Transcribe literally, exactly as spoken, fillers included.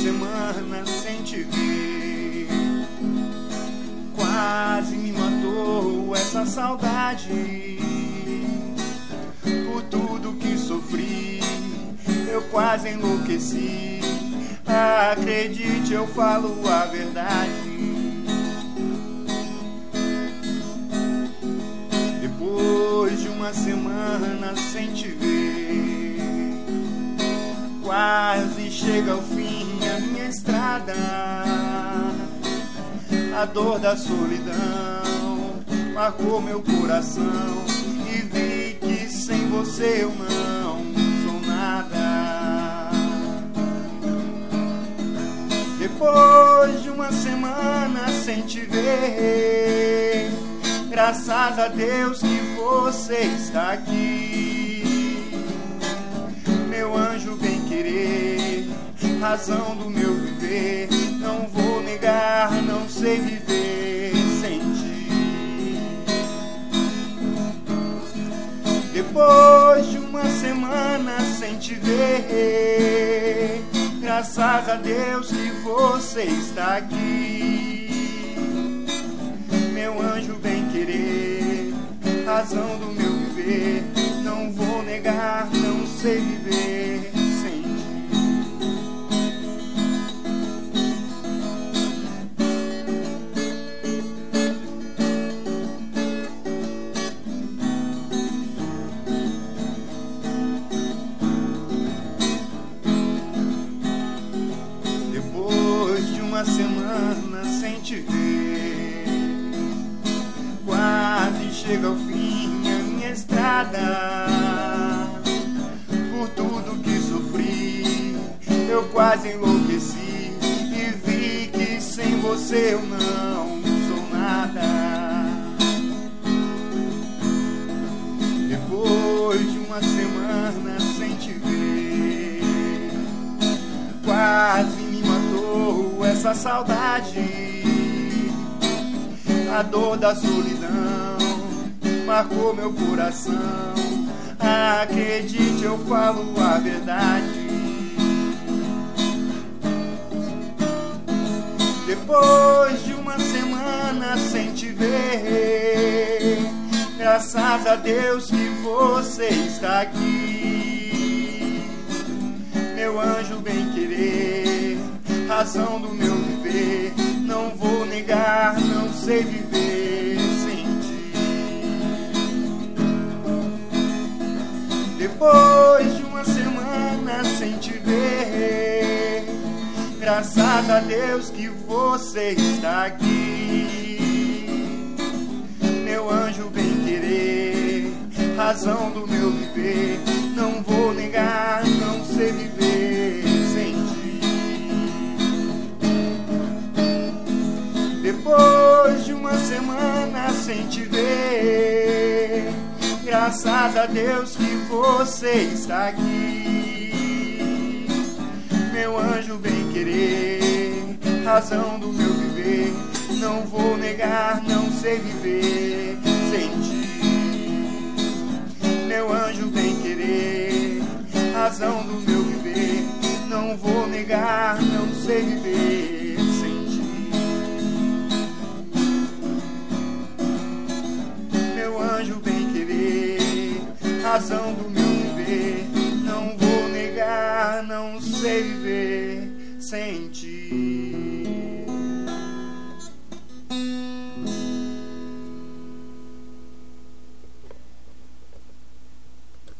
semana sem te ver. Quase me matou essa saudade. Por tudo que sofri, eu quase enlouqueci. Acredite, eu falo a verdade. Depois de uma semana sem te ver, quase chega ao fim a minha estrada. A dor da solidão marcou meu coração e vi que sem você eu não sou nada. Depois de uma semana sem te ver, graças a Deus que você está aqui. Meu anjo bem querer, razão do meu viver. Não vou negar, não sei viver sem ti. Depois de uma semana sem te ver, graças a Deus que você está aqui. Meu anjo bem querer, razão do meu viver. Não vou negar, não sei viver sem ti. Depois de uma semana sem te ver, quase chega ao fim a minha estrada. Por tudo que sofri, eu quase enlouqueci e vi que sem você eu não sou nada. Depois de uma semana sem te ver, quase me matou essa saudade. A dor da solidão marcou meu coração. Acredite, eu falo a verdade. Depois de uma semana sem te ver, graças a Deus que você está aqui. Meu anjo bem querer, razão do meu viver. Não vou negar, não sei viver sem ti. Depois de uma semana sem te ver, graças a Deus que você está aqui. Meu anjo bem querer, razão do meu viver. Não vou negar, não sei viver sem ti. Depois de uma semana sem te ver, graças a Deus que você está aqui. Meu anjo bem querer, razão do meu viver. Não vou negar, não sei viver sem ti. Meu anjo bem querer, razão do meu viver. Não vou negar, não sei viver sem ti. Meu anjo bem querer, razão do meu viver. Não vou negar, não sei viver sem ti.